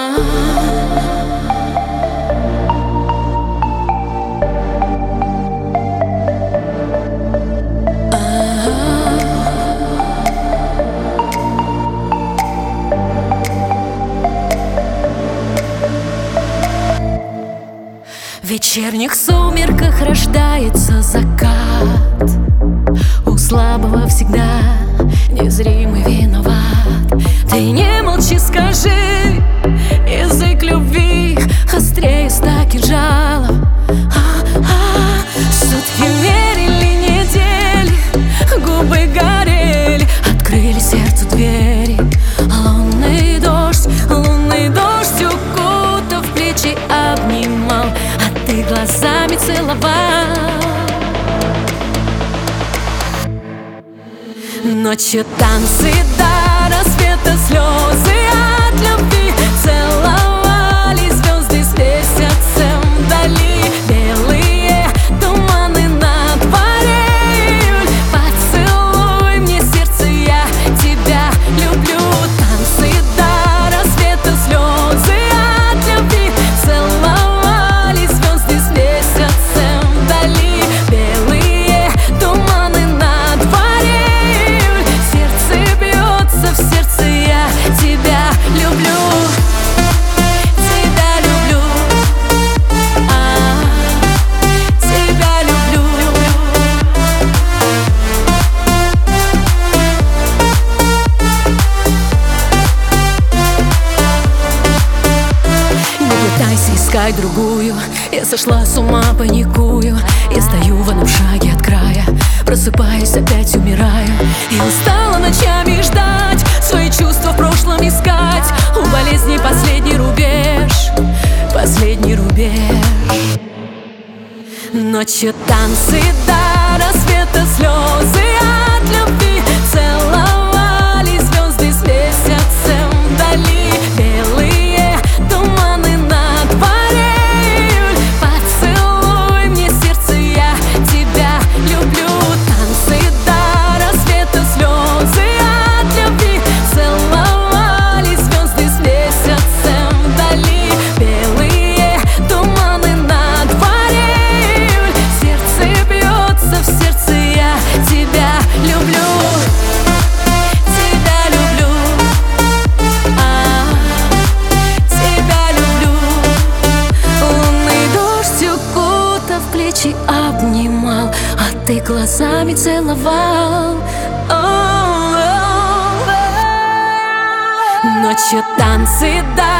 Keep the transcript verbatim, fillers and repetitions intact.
В вечерних сумерках рождается закат. У слабого всегда незримый виноват. Ты не молчи, скажи, язык любви острее ста кинжалов. А-а-а. Сутки мерили недели, губы горели, открыли сердцу двери. Лунный дождь, лунный дождь укутав плечи, обнимал, а ты глазами целовал. Ночью танцы до рассвета, слезы от любви, целовались звезды с месяцем вдали. Белые туманы на дворе июль, поцелуй мне сердце, я тебя люблю. Танцы до рассвета, слезы от любви, целовались звезды с месяцем вдали. Белые туманы на дворе июль, сердце бьется в сердце, я тебя люблю. Тебя люблю, а, тебя люблю. Не пытайся искать другую, я сошла с ума, паникую. Я стою в одном шаге от края, просыпаюсь, опять умираю. И устала ночами ждать, свои чувства в прошлом искать. У болезни последний рубеж, последний рубеж. Ночью танцы до рассвета, слезы от любви, целовались звезды с месяцем вдали. Белые туманы на дворе июль, поцелуй мне сердце, я тебя люблю. Танцы до рассвета, слезы от любви, целовались звезды с месяцем вдали. Белые туманы на дворе июль, сердце бьется в сердце, я тебя люблю. Тебя люблю, а, тебя люблю. Лунный дождь укутав плечи, обнимал, а ты глазами целовал. О-о-о. Ночью танцы до